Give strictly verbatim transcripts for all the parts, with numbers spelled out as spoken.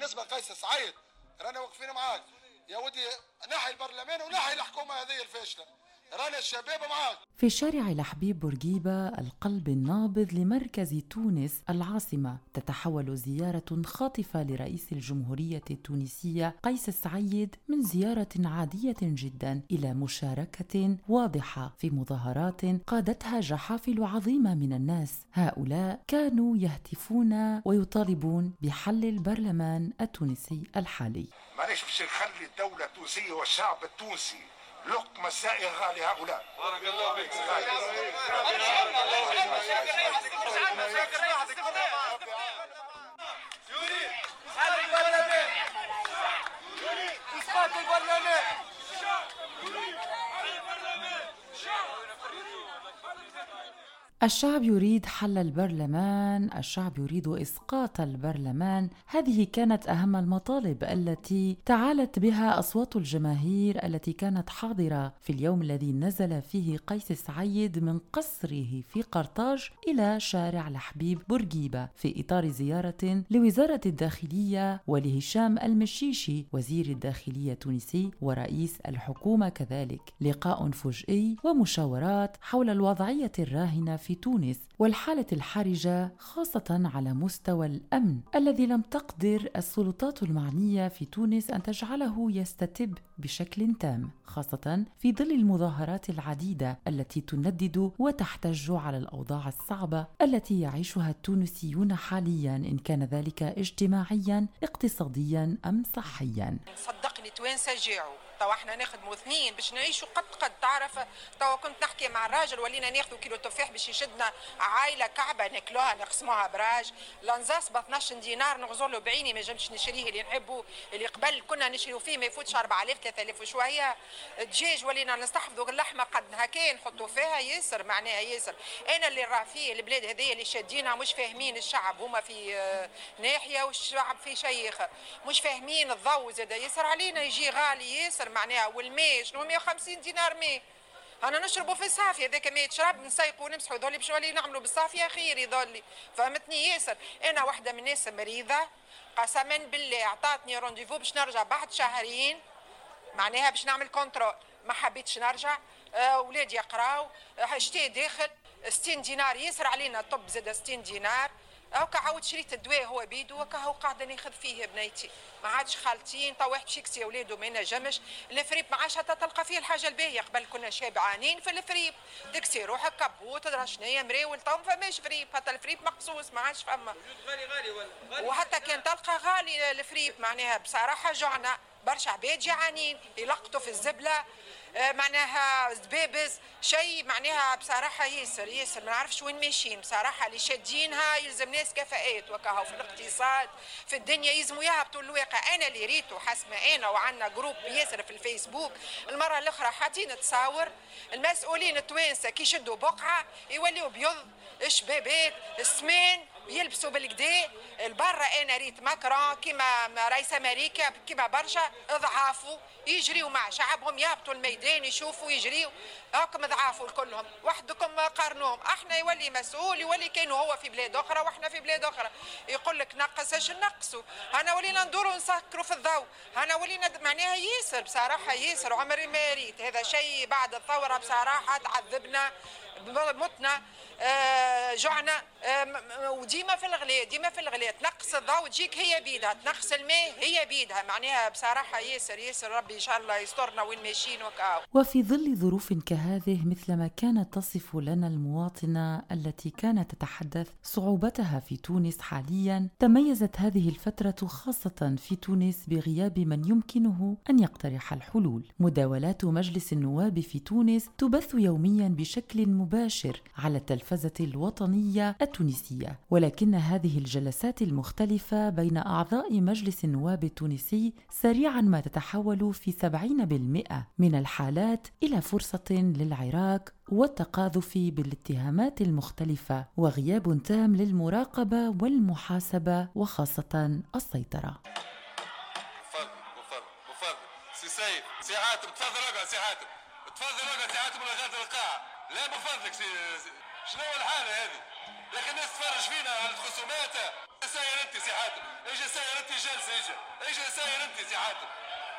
بالنسبه لقيس سعيد رانا واقفين معاك يا ودي، نحي البرلمان ونحي الحكومه هذه الفاشله، رانا الشباب معاك. في شارع لحبيب بورقيبة القلب النابض لمركز تونس العاصمة تتحول زيارة خاطفة لرئيس الجمهورية التونسية قيس سعيد من زيارة عادية جدا إلى مشاركة واضحة في مظاهرات قادتها جحافل عظيمة من الناس. هؤلاء كانوا يهتفون ويطالبون بحل البرلمان التونسي الحالي. معليش باش نخلي الدولة التونسية والشعب التونسي لقمة سائغة لهؤلاء. بارك الله فيك. يريد حل البرلمان، يريد إسقاط البرلمان. الشعب يريد حل البرلمان، الشعب يريد إسقاط البرلمان. هذه كانت أهم المطالب التي تعالت بها أصوات الجماهير التي كانت حاضرة في اليوم الذي نزل فيه قيس سعيد من قصره في قرطاج إلى شارع لحبيب بورقيبة في إطار زيارة لوزارة الداخلية ولهشام المشيشي وزير الداخلية التونسي ورئيس الحكومة كذلك. لقاء فجئي ومشاورات حول الوضعية الراهنة في تونس والحالة الحرجة خاصة على مستوى الأمن الذي لم تقدر السلطات المعنية في تونس أن تجعله يستتب بشكل تام، خاصة في ظل المظاهرات العديدة التي تندد وتحتج على الأوضاع الصعبة التي يعيشها التونسيون حاليا، إن كان ذلك اجتماعيا اقتصاديا أم صحيا. صدقني توانسة جاعوا، توا احنا ناخدموا اثنين باش نعيشوا قد قد تعرف. توا كنت نحكي مع الراجل ولينا ناخذوا كيلو تفاح باش يشدنا عائله كعبه ناكلوها نقسموها براج. لانزاس ب اثناش دينار نغزر له بعيني ما جمش نشريه اللي نحبه، اللي قبل كنا نشريو فيه ما يفوتش أربعة آلاف ثلاثة آلاف وشويه. الدجاج ولينا نستحفظوا اللحمه قد هكا نحطوا فيها ياسر، معناها ياسر. انا اللي راه فيه البلاد هذيا اللي شادينها مش فاهمين الشعب، هما في ناحيه والشعب في شيخ مش فاهمين. الضوء زاد ياسر علينا يجي غالي ياسر معناها، والماء شنو مية وخمسين دينار ماء انا نشربوا في الصافيه، هذاك ماء تشرب نسيقوا ونمسحوا ذولي باش نولي نعملوا بالصافيه خير يظلي. فهمتني ياسر. انا واحده من الناس مريضه قسما بالله عطاتني رونديفو باش نرجع بعد شهرين معناها باش نعمل كونترول، ما حبيتش نرجع. اولادي يقراو شتي داخل ستين دينار ياسر علينا، الطب زاد ستين دينار. هاكا عاود شريت الدواء هو بيدو هاكا هو قاعده ناخذ فيه بنيتي، ما عادش خالتين. طا واحد باش يكسي اولاده ما ينجمش. الفريب ما عادش حتى تلقى فيه الحاجه الباهيه. قبل كنا شابعانين في الفريب، تكسي روحك كبوت تدرى شنيا مراول. تو ما فماش فريب، حتى الفريب مقصوص ما عادش فما. غالي غالي ولا غالي، وحتى كان تلقى غالي الفريب معناها بصراحه جعنا. برشا عباد جعانين يلقطوا في الزبله معناها زبابز شيء معناها بصراحه ياسر ياسر ما نعرفش وين ماشيين بصراحه. اللي شادينها يلزم ناس كفاءات وكاهو في الاقتصاد في الدنيا يلزموا يهبطوا الواقع. انا اللي ريته حسب انا وعندنا جروب ياسر في الفيسبوك. المره الاخرى حاطين تصاور المسؤولين التوانسه كي يشدوا بقعه يوليوا بيض الشبابات السمان يلبسوا بالكدا. البرة انا ريت ماكرون كيما رئيس امريكا كيما برشا اضعافوا يجريوا مع شعبهم يهبطوا الميدان يشوفوا يجريوا هاكم ضعافوا كلهم. وحدكم قارنوهم. احنا يولي مسؤول يولي كانوا هو في بلاد اخرى واحنا في بلاد اخرى يقول لك نقص اش نقصوا. انا ولينا ندوروا نسكروا في الضوء. انا ولينا معناها ياسر بصراحه ياسر عمري ما ريت هذا شيء بعد الثوره بصراحه تعذبنا متنا آه جوعنا آه وديما في الغلاء ديما في الغلاء. تنقص الضوء تجيك هي بيدها، تنقص الماء هي بيدها معناها بصراحه ياسر ياسر. ربي ان شاء الله يسترنا وين ماشيين وكاو. وفي ظل ظروف كهذه مثلما كانت تصف لنا المواطنة التي كانت تتحدث صعوبتها في تونس حاليا، تميزت هذه الفترة خاصة في تونس بغياب من يمكنه أن يقترح الحلول. مداولات مجلس النواب في تونس تبث يوميا بشكل مباشر على التلفزة الوطنية التونسية، ولكن هذه الجلسات المختلفة بين أعضاء مجلس النواب التونسي سريعا ما تتحول في سبعين بالمئة من الحالات إلى فرصة للعراك والتقاذف بالاتهامات المختلفة وغياب تام للمراقبة والمحاسبة وخاصة السيطرة. بفضل بفضل بفضل سي سيف سي حاتم تفضل اقعد سي حاتم تفضل اقعد سي حاتم ولا غادر القاعة. لا بفضلك سي شنو الحالة هذه؟ لكن الناس تفرج فينا على الخصومات، ساير انت سي حاتم؟ ايش ساير انت جالسه ايش؟ ايش ساير انت سي حاتم؟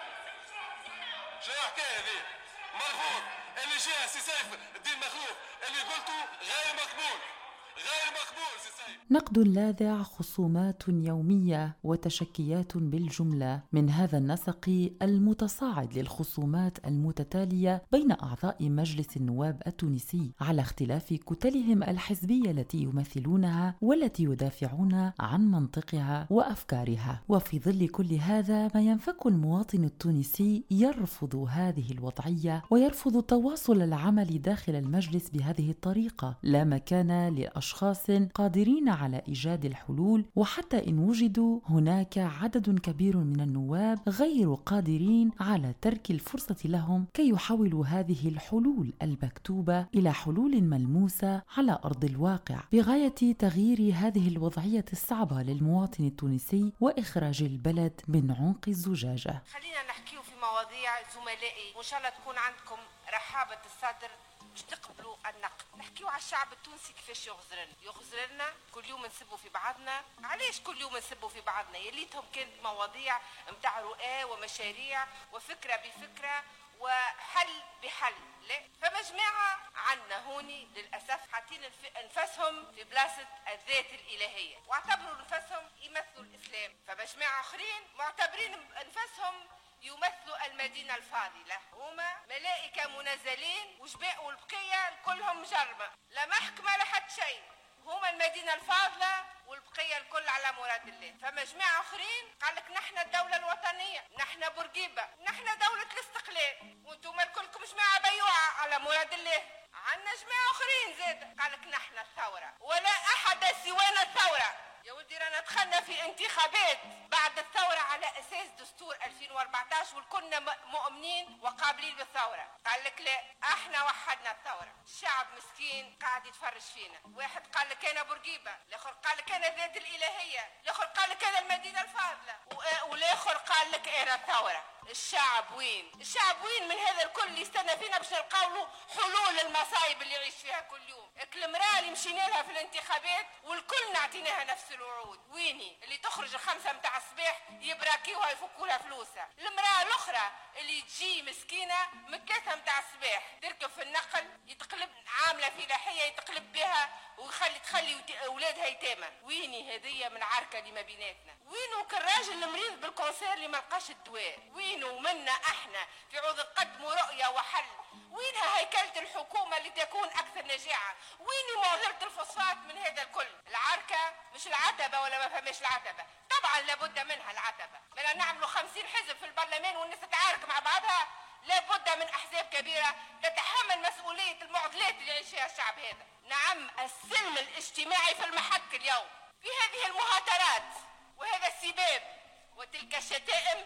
شنو الحكايه هذه؟ مرفوض اللي جاء سي سيف الدين مخلوف اللي قلته غير مقبول غير مقبول سي سيف. نقد لاذع، خصومات يومية وتشكيات بالجملة من هذا النسق المتصاعد للخصومات المتتالية بين أعضاء مجلس النواب التونسي على اختلاف كتلهم الحزبية التي يمثلونها والتي يدافعون عن منطقها وأفكارها. وفي ظل كل هذا ما ينفك المواطن التونسي يرفض هذه الوضعية ويرفض تواصل العمل داخل المجلس بهذه الطريقة. لا مكان للأشخاص قادرين على إيجاد الحلول، وحتى إن وجدوا هناك عدد كبير من النواب غير قادرين على ترك الفرصة لهم كي يحولوا هذه الحلول المكتوبة إلى حلول ملموسة على أرض الواقع بغاية تغيير هذه الوضعية الصعبة للمواطن التونسي وإخراج البلد من عنق الزجاجة. خلينا نحكيو في مواضيع زملائي وإن شاء الله تكون عندكم رحابة الصدر باش تقبلوا النقد. نحكيو على الشعب التونسي كيفاش يغزرنا يغزرنا كل يوم نسبوا في بعضنا. علاش كل يوم نسبوا في بعضنا؟ يليتهم كانت مواضيع متاع رؤى ومشاريع وفكرة بفكرة وحل بحل. لا، فما جماعة عنا هوني للأسف حاطين انفسهم في بلاصة الذات الإلهية واعتبروا انفسهم يمثلوا الإسلام. فما جماعة آخرين معتبرين انفسهم يمثلوا المدينة الفاضلة، هما ملائكة منزلين وجباء والبقية كلهم جرمة، لا محكمة لا حد شيء، هما المدينة الفاضلة والبقية الكل على مراد الله. فما جماعة آخرين قال لك نحن الدولة الوطنية، نحن بورقيبة، نحن دولة الاستقلال، وانتم كلكم جماعة بيوعة على مراد الله. عنا جماعة آخرين زاد قال لك نحن الثورة ولا أحد سوانا الثورة. يا ولدي رانا دخلنا في انتخابات بعد الثورة على أساس دستور ألفين وأربعطاش والكلنا مؤمنين وقابلين بالثورة. قال لك لا، احنا وحدنا الثورة. الشعب مسكين قاعد يتفرج فينا. واحد قال لك أنا بورقيبة، الآخر قال لك أنا ذات الإلهية، الآخر قال لك أنا المدينة الفاضلة، والآخر قال لك أنا الثورة. الشعب وين؟ الشعب وين من هذا الكل اللي يستنى فينا باش نلقاو له حلول المصايب اللي يعيش فيها كل يوم؟ المرأة اللي مشينا لها في الانتخابات والكل نعطيناها نفس الوعود، ويني؟ اللي تخرج الخمسة متاع الصباح يبراكيوها يفكوا لها فلوسها. المرأة الأخرى اللي تجي مسكينة من ثلاثة متاع الصباح تركب في النقل يتقلب عاملة فلاحية يتقلب بها ويخلي تخلي أولادها يتامى. ويني هدية من عركة اللي ما بيناتنا؟ وينو كالراجل المريض بالكونسير اللي ما لقاش الدواء؟ وينو منا احنا في عوض نقدموا رؤية وحل؟ وينها هيكلة الحكومة اللي تكون أكثر نجاعة؟ وين معضلة الفوسفات من هذا الكل؟ العركة مش العتبة ولا ما فهمش العتبة؟ طبعا لابد منها العتبة. بدنا نعملوا خمسين حزب في البرلمان والناس تتعارك مع بعضها؟ لابد من أحزاب كبيرة تتحمل مسؤولية المعضلات اللي يعيش فيها الشعب هذا. نعم، السلم الاجتماعي في المحك اليوم في هذه المهاترات وهذا السباب وتلك الشتائم.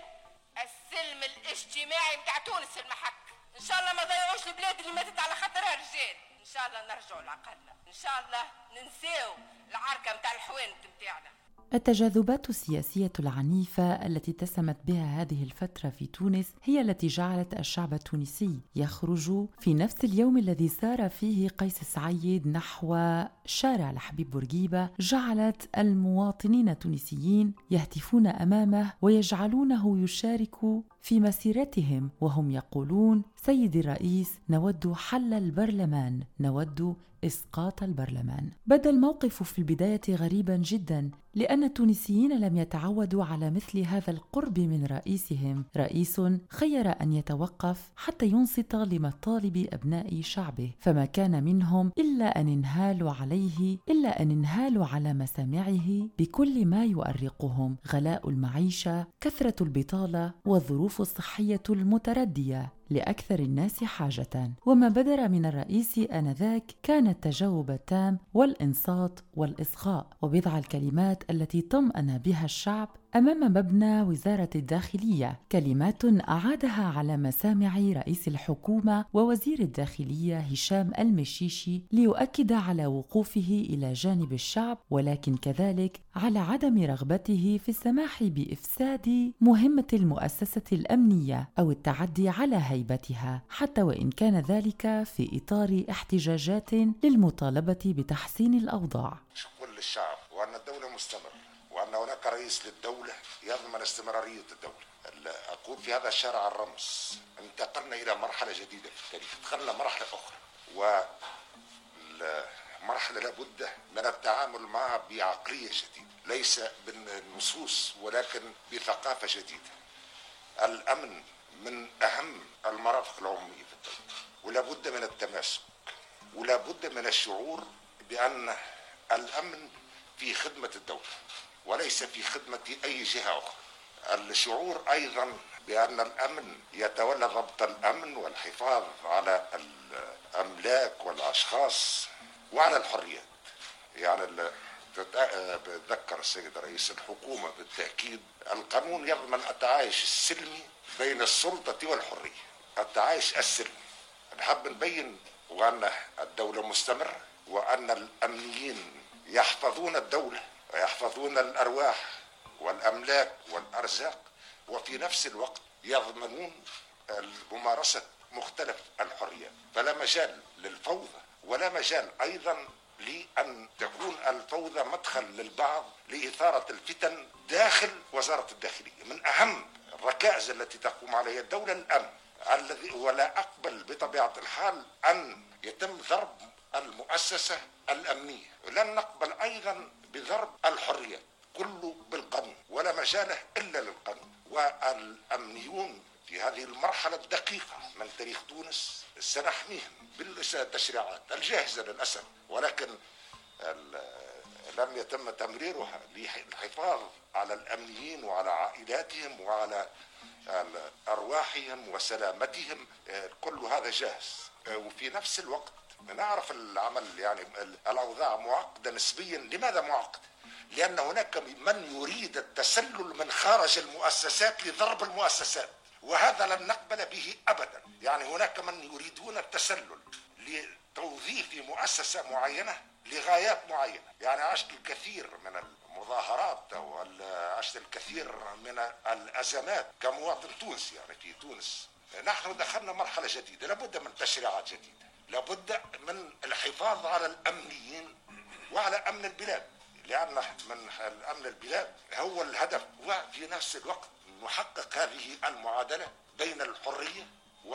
السلم الاجتماعي متاع تونس في المحك. ان شاء الله ما ضيعوش البلاد اللي ماتت على خاطرها رجال. ان شاء الله نرجعوا لعقلنا، ان شاء الله ننساو العركه متاع الحوانت متاعنا. التجاذبات السياسية العنيفة التي اتسمت بها هذه الفترة في تونس هي التي جعلت الشعب التونسي يخرج في نفس اليوم الذي سار فيه قيس سعيد نحو شارع الحبيب بورقيبة، جعلت المواطنين التونسيين يهتفون أمامه ويجعلونه يشارك في مسيرتهم وهم يقولون: سيدي الرئيس، نود حل البرلمان، نود إسقاط البرلمان. بدا الموقف في البداية غريبا جدا، لأن التونسيين لم يتعودوا على مثل هذا القرب من رئيسهم، رئيس خير أن يتوقف حتى ينصت لمطالب أبناء شعبه، فما كان منهم إلا أن انهالوا عليه، إلا أن انهالوا على مسامعه بكل ما يؤرقهم: غلاء المعيشة، كثرة البطالة، والظروف الصحية المتردية لأكثر الناس حاجة. وما بدر من الرئيس آنذاك كان التجاوب التام والإنصات والإصغاء، وبضع الكلمات التي طمأن بها الشعب أمام مبنى وزارة الداخلية، كلمات أعادها على مسامع رئيس الحكومة ووزير الداخلية هشام المشيشي ليؤكد على وقوفه إلى جانب الشعب، ولكن كذلك على عدم رغبته في السماح بإفساد مهمة المؤسسة الأمنية أو التعدي على هيبتها، حتى وإن كان ذلك في إطار احتجاجات للمطالبة بتحسين الأوضاع. شكرا للشعب، وأن الدولة مستمر، وأن هناك رئيس للدولة يضمن استمرارية الدولة. أقول في هذا الشارع الرمز انتقلنا إلى مرحلة جديدة في التاريخ، دخلنا مرحلة أخرى، والمرحلة لابد من التعامل معها بعقلية جديدة، ليس بالنصوص ولكن بثقافة جديدة. الأمن من أهم المرافق العمومية في الدولة، ولابد من التماسك، ولابد من الشعور بأن الأمن في خدمة الدولة وليس في خدمة أي جهة أخرى. الشعور أيضا بأن الأمن يتولى ضبط الأمن والحفاظ على الأملاك والأشخاص وعلى الحريات. يعني بتذكر السيد رئيس الحكومة بالتأكيد القانون يضمن التعايش السلمي بين السلطة والحرية، التعايش السلمي. نحب نبين وأن الدولة مستمرة، وأن الأمنيين يحفظون الدولة ويحفظون الأرواح والأملاك والأرزاق، وفي نفس الوقت يضمنون ممارسة مختلف الحريات. فلا مجال للفوضى، ولا مجال أيضا لأن تكون الفوضى مدخل للبعض لإثارة الفتن داخل وزارة الداخلية. من أهم الركائز التي تقوم عليها الدولة الأمن الذي، ولا أقبل بطبيعة الحال أن يتم ضرب المؤسسة الأمنية، ولن نقبل أيضا بضرب الحريات، كله بالقانون ولا مجاله إلا للقانون. والأمنيون في هذه المرحلة الدقيقة من تاريخ تونس سنحميهم بالتشريعات الجاهزة للأسف، ولكن لم يتم تمريرها للحفاظ على الأمنيين وعلى عائلاتهم وعلى أرواحهم وسلامتهم. كل هذا جاهز، وفي نفس الوقت نعرف العمل يعني الأوضاع معقدة نسبيا. لماذا معقدة؟ لأن هناك من يريد التسلل من خارج المؤسسات لضرب المؤسسات، وهذا لن نقبل به أبدا. يعني هناك من يريدون التسلل لتوظيف مؤسسة معينة لغايات معينة. يعني عشت الكثير من المظاهرات وعشت الكثير من الأزمات كمواطن تونسي يعني في تونس. نحن دخلنا مرحلة جديدة، لابد من تشريعات جديدة، لابد من الحفاظ على الأمنيين وعلى أمن البلاد، لأن من أمن البلاد هو الهدف، وفي نفس الوقت نحقق هذه المعادلة بين الحرية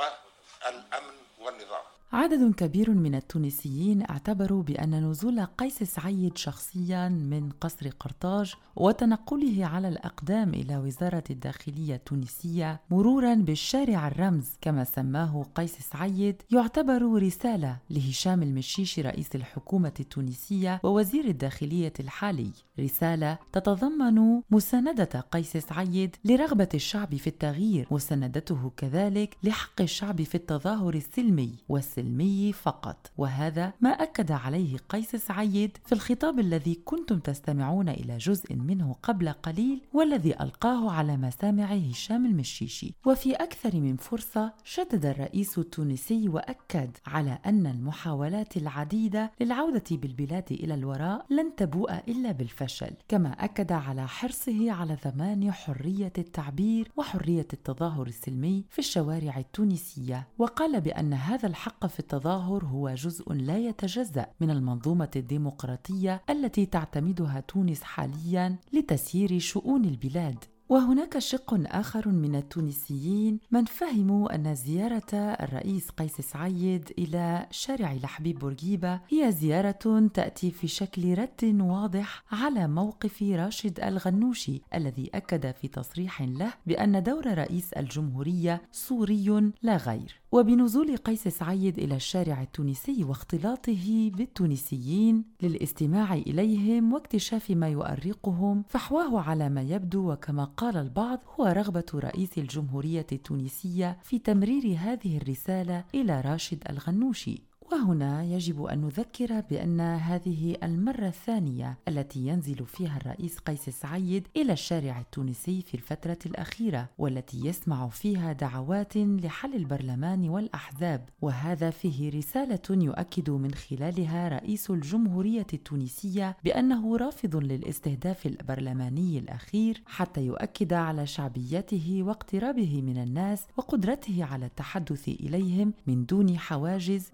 والأمن والنظام. عدد كبير من التونسيين اعتبروا بأن نزول قيس سعيد شخصياً من قصر قرطاج وتنقله على الأقدام إلى وزارة الداخلية التونسية مروراً بالشارع الرمز كما سماه قيس سعيد يعتبر رسالة لهشام المشيشي رئيس الحكومة التونسية ووزير الداخلية الحالي، رسالة تتضمن مساندة قيس سعيد لرغبة الشعب في التغيير، مساندته كذلك لحق الشعب في التظاهر السلمي والسلمي فقط. وهذا ما أكد عليه قيس سعيد في الخطاب الذي كنتم تستمعون إلى جزء منه قبل قليل والذي ألقاه على مسامع هشام المشيشي. وفي أكثر من فرصة شدد الرئيس التونسي وأكد على أن المحاولات العديدة للعودة بالبلاد إلى الوراء لن تبوء إلا بالفشل، كما أكد على حرصه على ضمان حرية التعبير وحرية التظاهر السلمي في الشوارع التونسية، وقال بأن هذا الحق في التظاهر هو جزء لا يتجزأ من المنظومة الديمقراطية التي تعتمدها تونس حالياً لتسيير شؤون البلاد. وهناك شق آخر من التونسيين من فهموا أن زيارة الرئيس قيس سعيد إلى شارع لحبيب بورقيبة هي زيارة تأتي في شكل رد واضح على موقف راشد الغنوشي الذي أكد في تصريح له بأن دور رئيس الجمهورية سوري لا غير. وبنزول قيس سعيد إلى الشارع التونسي واختلاطه بالتونسيين للاستماع إليهم واكتشاف ما يؤرقهم، فحواه على ما يبدو وكما قال البعض هو رغبة رئيس الجمهورية التونسية في تمرير هذه الرسالة إلى راشد الغنوشي. وهنا يجب أن نذكر بأن هذه المرة الثانية التي ينزل فيها الرئيس قيس سعيد إلى الشارع التونسي في الفترة الأخيرة، والتي يسمع فيها دعوات لحل البرلمان والأحزاب، وهذا فيه رسالة يؤكد من خلالها رئيس الجمهورية التونسية بأنه رافض للاستهداف البرلماني الأخير حتى يؤكد على شعبيته واقترابه من الناس وقدرته على التحدث إليهم من دون حواجز ومن دون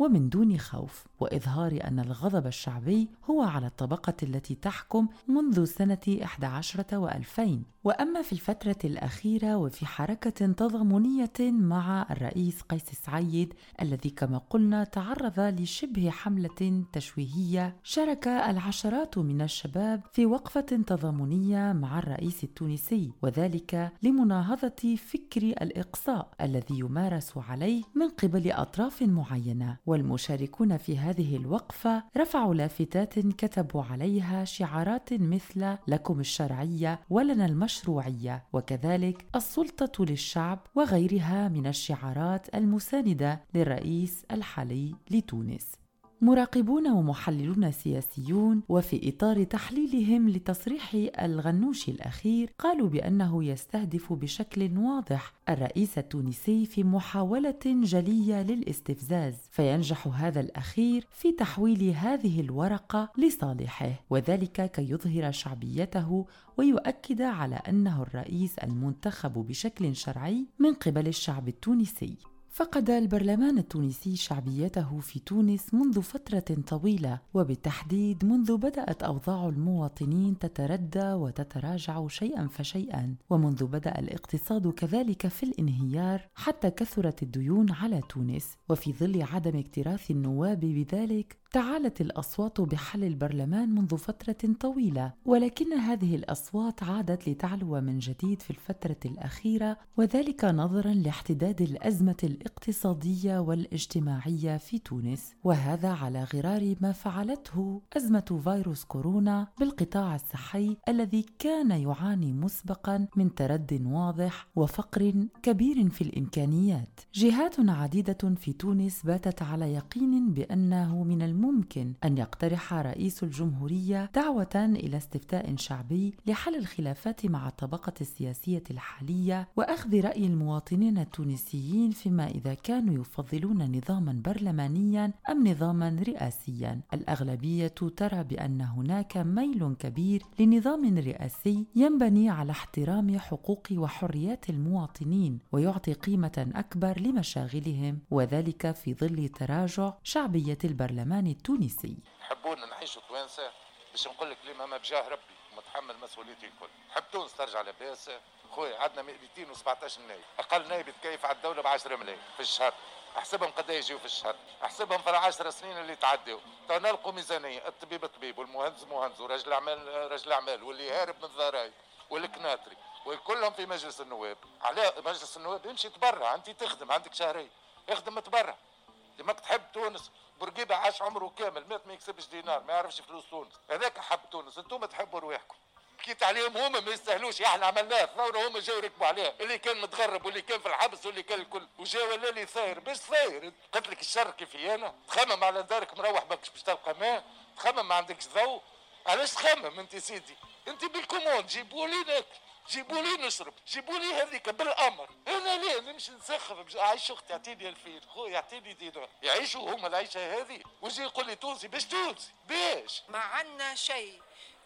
بدون خوف، وإظهار أن الغضب الشعبي هو على الطبقة التي تحكم منذ سنة إحدى عشرة وألفين. وأما في الفترة الأخيرة وفي حركة تضامنية مع الرئيس قيس سعيد الذي كما قلنا تعرض لشبه حملة تشويهية، شارك العشرات من الشباب في وقفة تضامنية مع الرئيس التونسي، وذلك لمناهضة فكر الإقصاء الذي يمارس عليه من قبل أطراف معينة. والمشاركون في هذه الوقفة رفعوا لافتات كتبوا عليها شعارات مثل لكم الشرعية ولنا المشروعية، وكذلك السلطة للشعب، وغيرها من الشعارات المساندة للرئيس الحالي لتونس. مراقبون ومحللون سياسيون وفي إطار تحليلهم لتصريح الغنوشي الأخير قالوا بأنه يستهدف بشكل واضح الرئيس التونسي في محاولة جلية للاستفزاز، فينجح هذا الأخير في تحويل هذه الورقة لصالحه، وذلك كي يظهر شعبيته ويؤكد على أنه الرئيس المنتخب بشكل شرعي من قبل الشعب التونسي. فقد البرلمان التونسي شعبيته في تونس منذ فترة طويلة، وبالتحديد منذ بدأت أوضاع المواطنين تتردى وتتراجع شيئا فشيئا، ومنذ بدأ الاقتصاد كذلك في الانهيار حتى كثرت الديون على تونس. وفي ظل عدم اكتراث النواب بذلك تعالت الأصوات بحل البرلمان منذ فترة طويلة، ولكن هذه الأصوات عادت لتعلو من جديد في الفترة الأخيرة، وذلك نظرا لاحتداد الأزمة الاقتصادية والاجتماعية في تونس، وهذا على غرار ما فعلته أزمة فيروس كورونا بالقطاع الصحي الذي كان يعاني مسبقا من ترد واضح وفقر كبير في الإمكانيات. جهات عديدة في تونس باتت على يقين بأنه من الممكن ممكن أن يقترح رئيس الجمهورية دعوة إلى استفتاء شعبي لحل الخلافات مع الطبقة السياسية الحالية وأخذ رأي المواطنين التونسيين فيما إذا كانوا يفضلون نظاما برلمانيا أم نظاما رئاسيا. الأغلبية ترى بأن هناك ميل كبير لنظام رئاسي ينبني على احترام حقوق وحريات المواطنين ويعطي قيمة أكبر لمشاغلهم، وذلك في ظل تراجع شعبية البرلمان التونسي. حبونا نعيشوا توانسة باش نقول لك لما بجاه ربي متحمل مسؤوليتي الكل. حب تونس ترجع لباس خويا، عندنا مئتين وسبعطاش نايب، اقل نايب يتكيف على الدوله ب عشرة ملايين في الشهر. احسبهم قد يجيو في الشهر، احسبهم في العشر سنين اللي تعدوا، تو نلقوا ميزانيه الطبيب طبيب والمهندس مهندس ورجل الاعمال رجل اعمال واللي هارب من الضرايب والكناتري وكلهم في مجلس النواب. على مجلس النواب يمشي تبرع، انت تخدم عندك شهرين اخدم تبرع. لماك تحب تونس؟ بورقيبه عاش عمره كامل مات ما يكسبش دينار، ما يعرفش فلوس تونس، هذاك حب تونس. انتم تحبوا رواحكم، بكيت عليهم هما ما يستاهلوش. احنا عملناها ثوره هما جاوا ركبوا عليها، اللي كان متغرب واللي كان في الحبس واللي كان الكل، وجا ولا اللي ثاير باش ثاير. قلت لك الشر كيفي انا تخمم على دارك مروح ماكش باش تلقى ماء، تخمم ما عندكش ضوء. علاش تخمم انت سيدي؟ انت بالكوموند جيبوا لي ناكل، جيبوا لي نشرب، جيبوا لي هذيك بالامر. انا ليه نمشي نسخر عايش اختي اعطيني ألفين، خويا اعطيني دينار، يعيشوا هما العيشه هذه ويجي يقول لي تونسي باش تونسي باش ما عندنا شيء،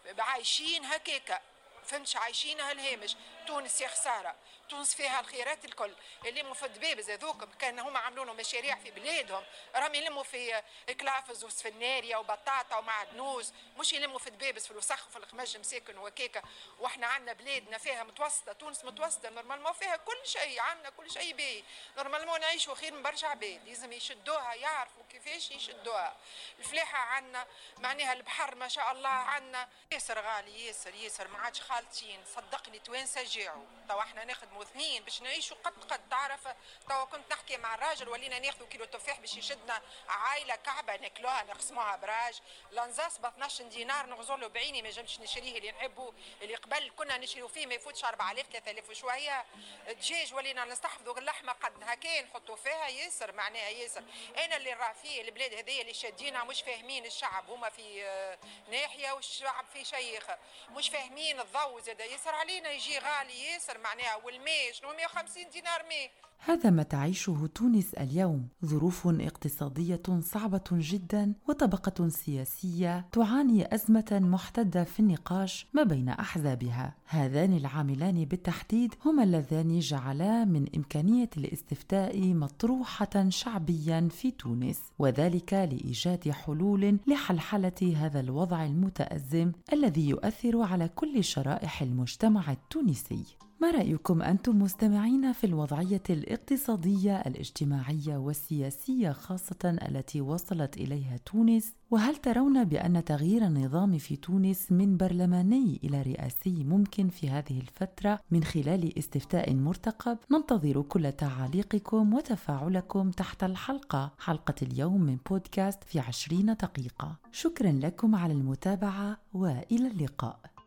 عايشين هكاكا فهمتش، عايشين هالهامش. تونس يا خساره، تونس فيها الخيرات الكل. اللي يلموا في الدبابز هذوك كان هما عملوا لهم مشاريع في بلادهم، راهم يلموا في كلافز وسفناريا وبطاطا ومعدنوس، مش يلموا في دبابز في الوسخ وفي الخمج مساكن وهكاكا. واحنا عندنا بلادنا فيها متوسطه، تونس متوسطه نورمالمون فيها كل شيء، عندنا كل شيء باهي نورمالمون نعيشوا خير من برشا عباد. لازم يشدوها، يعرفوا كيفاش يشدوها. الفلاحه عندنا معناها البحر ما شاء الله عندنا ياسر غالي، ياسر ياسر ما عادش خالطين. صدقني توانسه جاعوا، توا احنا نخدموا اثنين باش نعيشوا قد قد. تعرف توا كنت نحكي مع الراجل ولينا ناخذوا كيلو تفاح باش يشدنا عائله كعبه ناكلوها نقسموها براج. لانزاس ب اثناش دينار نغزر له بعيني، ما جمش نشريه اللي نحبه، اللي قبل كنا نشريو فيه ما يفوتش أربعة آلاف ثلاثة آلاف وشويه. الدجاج ولينا نستحفظوا اللحمه قد هكا نحطوا فيها ياسر، معناها ياسر. انا اللي راه فيه البلاد هذيا اللي شادينها مش فاهمين الشعب، هما في ناحيه والشعب في شيخ، مش فاهمين الضوء زاد ياسر علينا، يجي غالي ياسر معناها. والماء شنو مئة وخمسين دينار ماء. هذا ما تعيشه تونس اليوم، ظروف اقتصادية صعبة جدا وطبقة سياسية تعاني أزمة محتدة في النقاش ما بين أحزابها. هذان العاملان بالتحديد هما اللذان جعلا من إمكانية الاستفتاء مطروحة شعبيا في تونس، وذلك لإيجاد حلول لحلحلة هذا الوضع المتأزم الذي يؤثر على كل شرائح المجتمع التونسي. ما رأيكم أنتم مستمعين في الوضعية الاقتصادية الاجتماعية والسياسية خاصة التي وصلت إليها تونس؟ وهل ترون بأن تغيير النظام في تونس من برلماني إلى رئاسي ممكن في هذه الفترة من خلال استفتاء مرتقب؟ ننتظر كل تعاليقكم وتفاعلكم تحت الحلقة، حلقة اليوم من بودكاست في عشرين دقيقة. شكرا لكم على المتابعة وإلى اللقاء.